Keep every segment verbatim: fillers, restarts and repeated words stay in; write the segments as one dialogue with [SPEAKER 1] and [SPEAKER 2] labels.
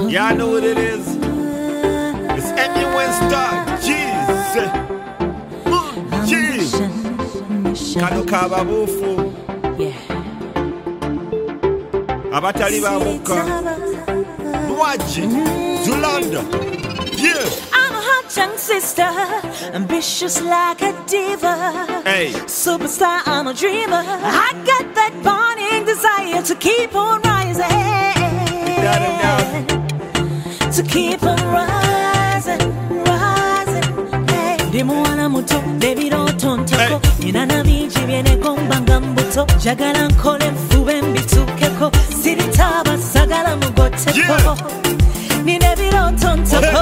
[SPEAKER 1] Y'all know what it is. It's Emmy Winstar. Jeez. Jeez. Kano kababufu. Abatali bamuka. Nwaji. Zulanda. Yeah.
[SPEAKER 2] I'm a hot young sister, ambitious like a diva.
[SPEAKER 1] Hey.
[SPEAKER 2] Superstar, I'm a dreamer. I got that burning desire to keep on rising.
[SPEAKER 1] Got him down.
[SPEAKER 2] To keep on rising, rising. Hey. Dimuana muto, baby don't tontako. Inana biji viene kombanga mbuto. Jagala nkole mfube mbitukeko. Siritaba sagala mugoteko. Nine biro tontako.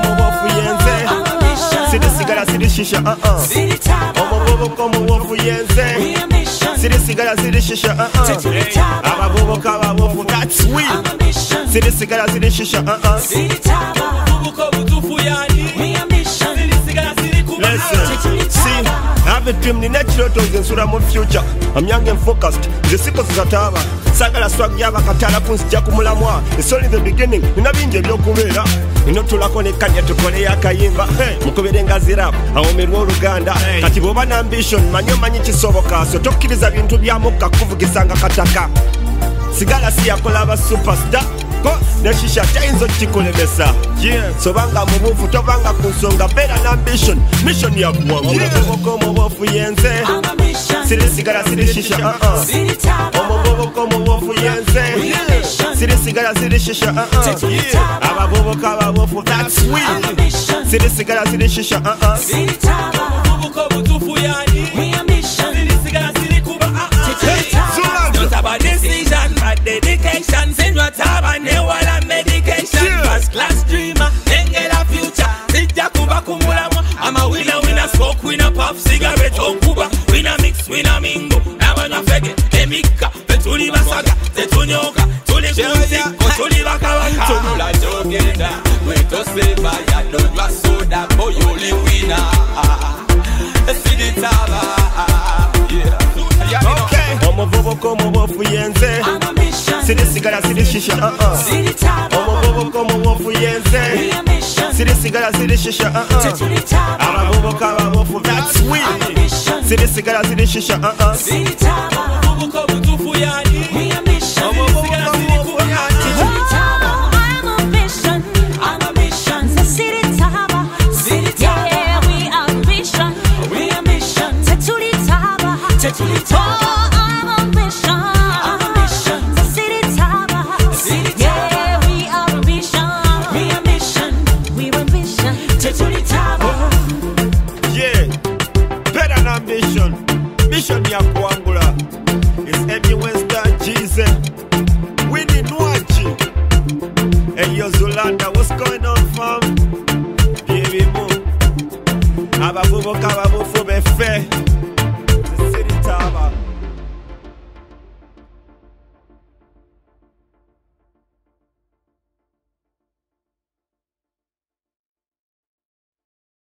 [SPEAKER 1] Sidi sigara, sidi shisha, uh-uh. Omo bobo komo wofu yenze. Sidi sigara, sidi shisha, uh-uh. Aba bobo kawa wofu, that's sweet. Sidi sigara, sidi shisha, uh-uh.
[SPEAKER 3] Bobo komo tufu yani. Sidi sigara, sidi kuba.
[SPEAKER 1] Listen, see, I have a dream, ni natural to zensura mu future. I'm young and focused, zisiko zizataba. Sagala swag yaba katala punsi jaku mulamwa. It's only the beginning, nina binje byokubera. Ino tulako ne kanya tukole yakayimba. Mukubere ngazi rap, awomerwa oluganda. Kati boba na ambition, manyo manyi kisoboka. So tokkiriza bintu byamuka kuvugisanga kataka. Sigala si yakola ba superstar. Ko neshisha tayinzo kikulemesa. Yeah. So banga mubufu tobanga kunsonga better na ambition. Mission ya kuwangu. Omo komo wofu yenze. Siri sigala siri shisha. Uh-uh. Omo bobo komo wofu yenze. Siri sigala siri shisha. Uh-uh. Yeah. Aba bobo kaba wofu that's sweet. Siri sigala siri shisha. Uh-uh.
[SPEAKER 3] Bobo komo tufu yani. Siri sigala siri kuba. Not about decision, but dedication. Send what have ne wala medication. First class dreamer, engela future. Sija kuba kumulamo. I'm a winner, winner, smoke, winner, puff, cigarette, on kuba. Winner mix, winner mingo. Nabana fege, emika. Betuli basaga, tetunyoka. Tuli kunti, kotuli bakawaka. Tunula jogenda. Weto seba, ya dodwa soda. Boy, only winner. Siditaba. Yeah.
[SPEAKER 1] Okay. Omo bobo komo wofu yenze. Sidi sigara sidi shisha. Uh-uh. Omo bobo komo wofu yenze. Sidi sigara sidi shisha. Uh-uh. Aba bobo kaba wofu that's sweet. Sidi sigara sidi shisha. Uh-uh.
[SPEAKER 3] Bobo komo tufu yani. Omo bobo sigara sidi kuba yani.
[SPEAKER 2] I'm a mission, I'm a mission. So city taba, city taba. Yeah, we are mission, we are mission. Tetuli taba, tetuli taba. Oh, I'm a mission, I'm a mission. So city taba, city taba. Yeah, we are a mission, we are mission, we are mission. Tetuli taba.
[SPEAKER 1] Yeah, better than ambition. Mission ya kuangula. It's Emmy Winstar, Jesus. Winnie Nwaji. Hey yo Zulanda, what's going on fam? Baby mo. Ababubo kababufu befe.